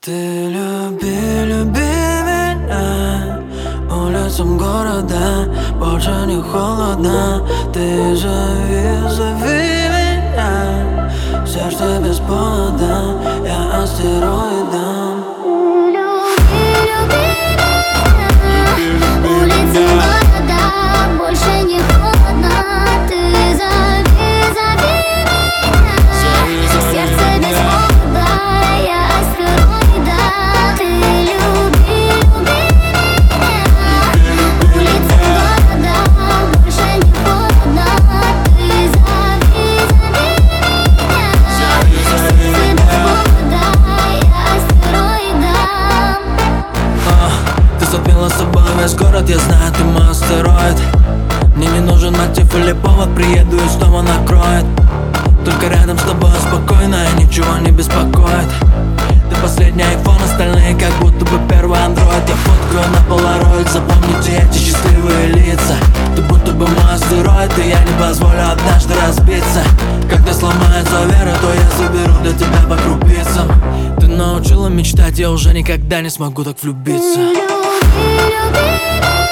Ты люби, люби меня улицам города, больше не холодно. Ты зови, зови меня, сердце без повода, я астероидом. Люби, люби меня улицам города, больше не холодно. Ты зови, зови меня, сердце без повода, я астероида. Ты люби, люби меня улицам города, больше не холодно. Ты зови, зови меня, сердце без повода, я астероида. Ты затмила собой весь город, я знаю, ты мой астероид. Мне не нужен мотив или повод, приеду и снова накроет. Только рядом с тобой спокойно, и ничего не беспокоит. Ты последний iPhone, остальные как будто бы первый Android. Я фоткаю на полароид, запомните эти счастливые лица. Ты будто бы мой астероид, и я не позволю однажды разбиться. Когда сломается вера, то я заберу для тебя по крупицам. Ты научила мечтать, я уже никогда не смогу так влюбиться. Люби, люби меня